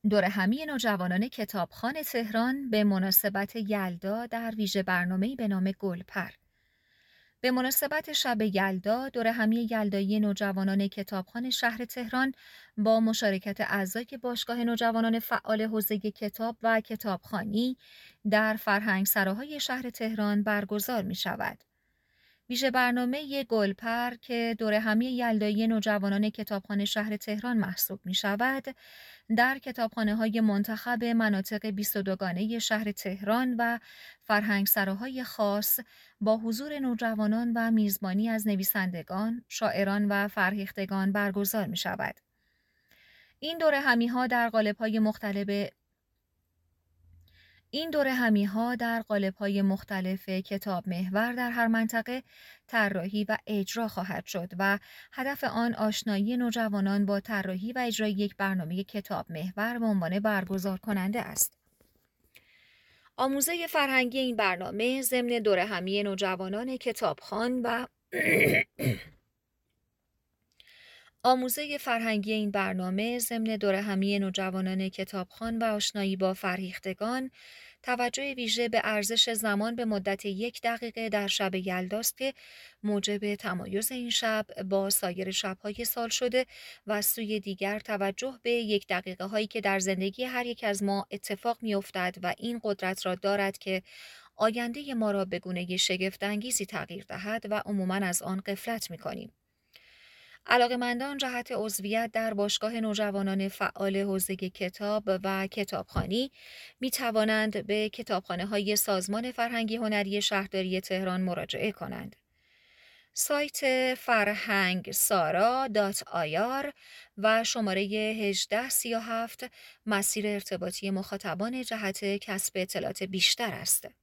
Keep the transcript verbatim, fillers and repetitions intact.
دورهمی نوجوانان کتابخوان تهران به مناسبت یلدا در ویژه برنامه‌ای به نام گلپر. به مناسبت شب یلدا، دورهمی یلدایی نوجوانان کتابخوان شهر تهران با مشارکت اعضای باشگاه نوجوانان فعال حوزه کتاب و کتابخوانی در فرهنگسراهای شهر تهران برگزار می شود. ویژه برنامه گلپر که دورهمی یلدایی نوجوانان کتابخانه شهر تهران محسوب می شود، در کتابخانه‌های منتخب مناطق بیست و دوگانه شهر تهران و فرهنگسراهای خاص با حضور نوجوانان و میزبانی از نویسندگان، شاعران و فرهیختگان برگزار می شود. این دورهمی‌ها در قالب‌های مختلف این دورهمی‌ها در قالب‌های مختلف کتاب محور در هر منطقه طراحی و اجرا خواهد شد و هدف آن آشنایی نوجوانان با طراحی و اجرای یک برنامه کتاب محور به عنوان برگزار کننده است. آموزه فرهنگی این برنامه ضمن دورهمی نوجوانان کتابخوان و آموزه فرهنگی این برنامه ضمن دورهمی نوجوانان کتابخوان و آشنایی با فرهیختگان، توجه ویژه به ارزش زمان به مدت یک دقیقه در شب یلداست که موجب تمایز این شب با سایر شب‌های سال شده و از سوی دیگر توجه به یک دقیقه هایی که در زندگی هر یک از ما اتفاق می‌افتد و این قدرت را دارد که آینده ما را به گونه‌ای شگفت‌انگیزی تغییر دهد و عموماً از آن غفلت می‌کنیم. علاقه‌مندان جهت عضویت در باشگاه نوجوانان فعال حوزه کتاب و کتابخوانی می توانند به کتابخانه‌های سازمان فرهنگی هنری شهرداری تهران مراجعه کنند. سایت فرهنگ سارا دات آی آر و شماره هجده سی و هفت مسیر ارتباطی مخاطبان جهت کسب اطلاعات بیشتر است.